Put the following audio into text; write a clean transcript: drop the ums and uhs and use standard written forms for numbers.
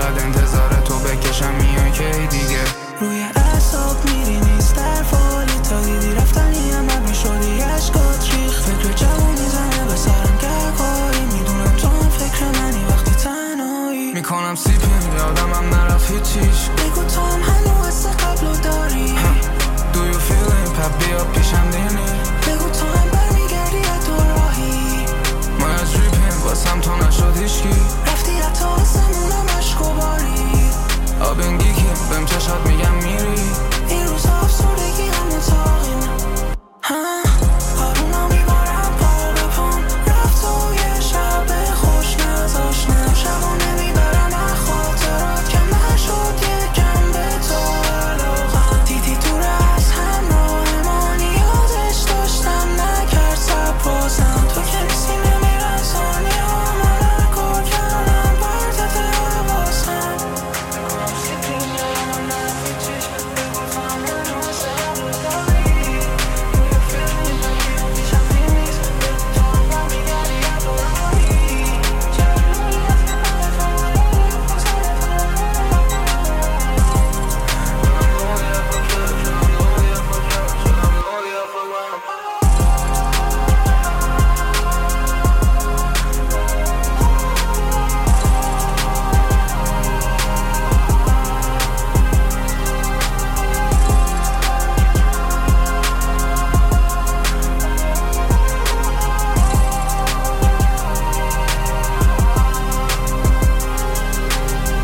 فقط انتظار تو بکشم میای کی دیگه. روی اعصاب میری نیست در فالی تا دیدی رفتنی هم میشدی عشقات ریخ. فکر جوون میزنه به سرم گرگاری میدونم تو هم فکر منی وقتی تنهایی. میکنم سیپیم یادمم نرفت هیچیش. بگو تو هم هنو حس قبلو داری. Do you feel it؟ پس بیا پیشم دینی. بگو تو هم برمیگردی تو راهی. ما از ریپیم واسم تو نشد هیچکی.